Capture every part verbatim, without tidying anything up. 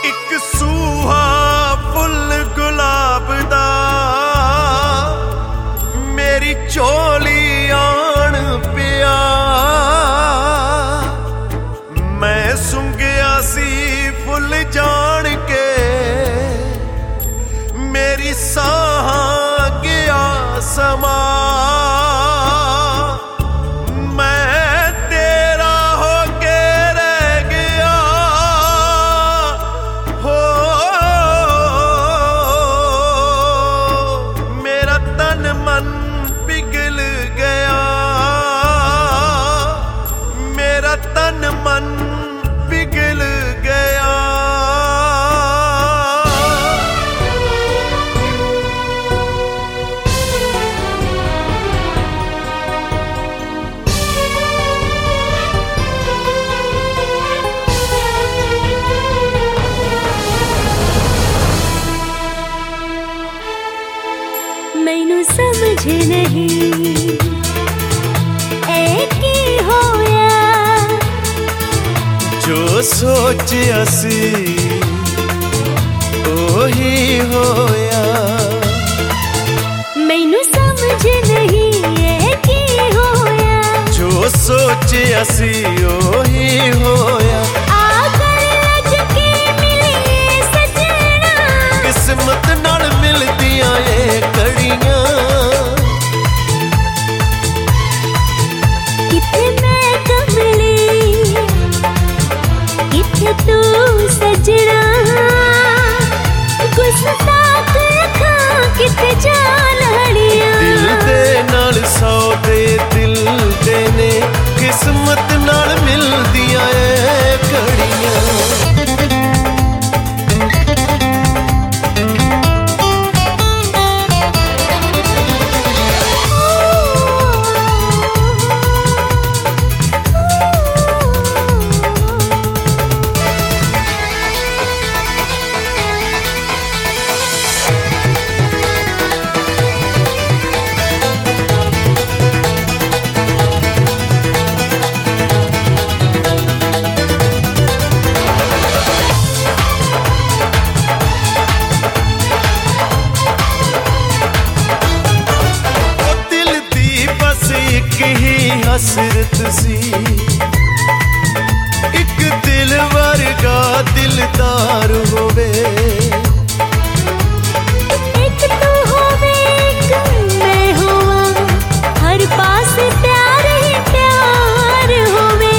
एक सूहा फुल गुलाब दा मेरी चोली आन पिया। मैं सुंघिया सी फुल जान के मेरी साहां गया समा। तन मन पिघल गया। मैनू समझ नहीं ऐ की होया जो सोचिया सी ओही होया। मैनू समझ नहीं ऐ की होया जो सोचिया सी ओही होया। आकर लग के मिले सजना किस्मत नाल मिलदियां ए कड़ियां। किथे मैं कमली किथे तू सजना। गुस्ताख अखां किथे जा लड़ियां। दिल दे नाल सौदे दिल दे ने किस्मत नाल मिलदियां ए कड़ियां। हसरत सी एक दिल वर्गा दिलदार होवे। एक तू होवे एक मैं होवा हर पास प्यार ही प्यार होवे।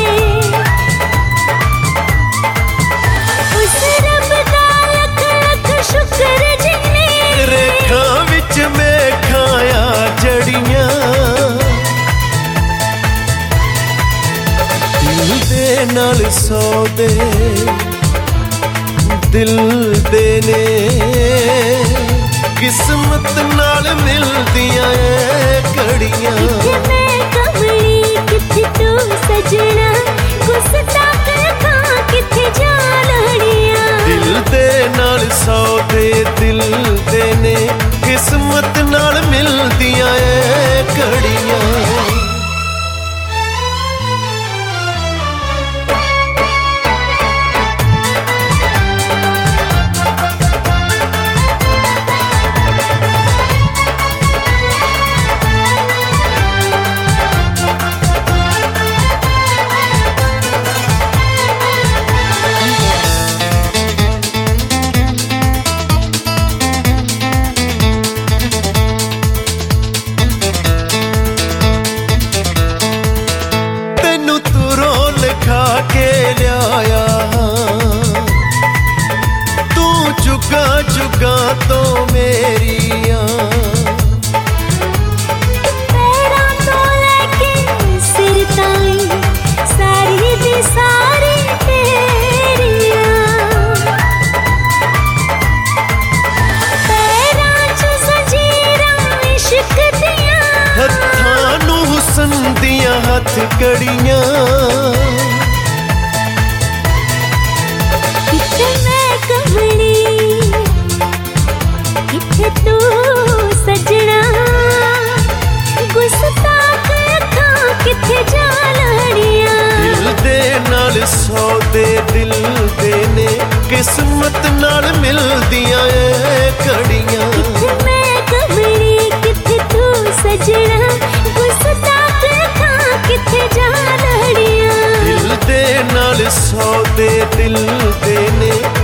उस रब दा लख लख शुक्र जिने रेखा विच मैं खाया जड़ियां। दिल दे नाल सौदे दिल दे ने किस्मत नाल मिलदियां ए कड़ियां। किथे मैं कमली किथे तू सजना। गुस्ताख अखां किथे जा लड़ियां। दिल दे नाल सौदे दिल दे ने किस्मत नाल मिलदियां ए कड़ियां। के लिया तू जुगा जुगा तो मेरिया। पैरां तो लेके सिर ताईं सारी दी सारी तेरियां। पैरां च ज़ंजीरां इश्क दियां। हत्थां नूं हुस्न दियां हथ कड़ियां। किथे मैं कमली किथे तू सजना। गुस्ताख अखां किथे जा लड़ियां। दिल दे नाल सौदे दिल दे ने किस्मत किस्मत नाल मिलदियां ए घड़ियां। किथे मैं कमली किथे तू सजना, गुस्ताख खां किथे जा लड़ियां। दिल दे नाल सौदे दिल दे ने